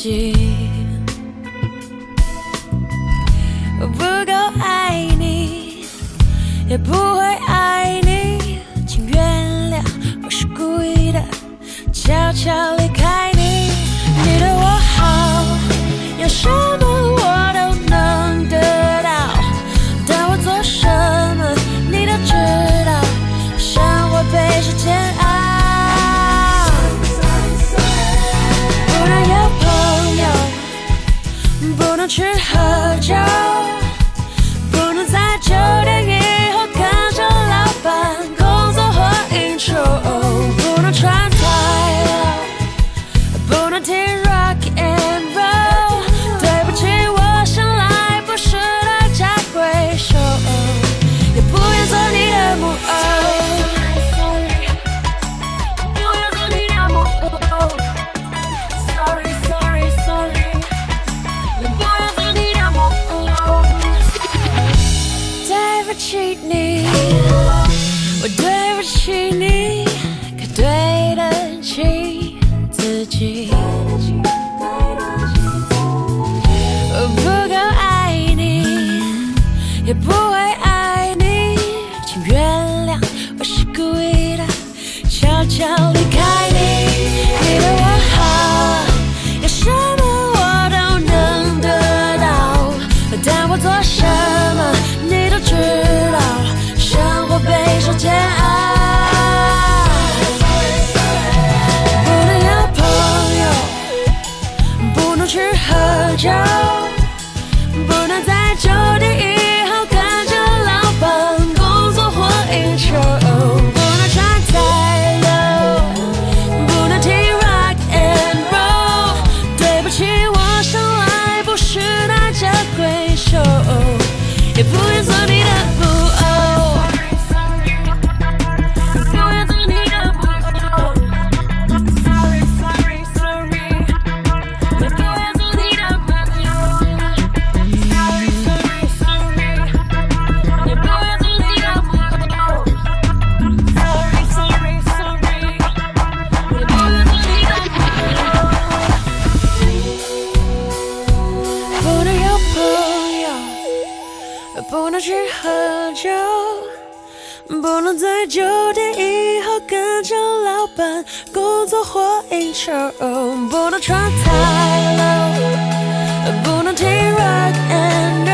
己。我不够爱你，也不会爱你，请原谅，我是故意的，悄悄离开你。你对我好，要什么我都能得到，但我做什么你都知道，生活备受煎熬。不能有朋友，不能去喝酒，不能在9点以后跟着老板工作或应酬，不能穿太露，不能听 rock and roll。对不起，我生来不是大家闺秀，也不愿做你的木偶。对不起你，我对不起你，可对得起自己。我不够爱你，也不会爱你，请原谅，我是故意的，悄悄离开你。你对我好，要什么我都能得到，但我做什么你都知道，生活备受煎熬。不能有朋友，不能去喝酒，不能在9点以后跟着老板工作或应酬，不能穿太露，不能听 rock and roll。对不起，我生来不是大家闺秀，也不愿做你的木偶。不愿做你的木偶。Sorry sorry sorry， 也不愿做你的木偶。Sorry sorry sorry， 也不愿做你的木偶。Sorry sorry sorry， 也不愿做你的木偶。不能有朋友，不能去喝酒，不能在9点以后跟着老板工作或应酬，不能穿太露，不能听 rock and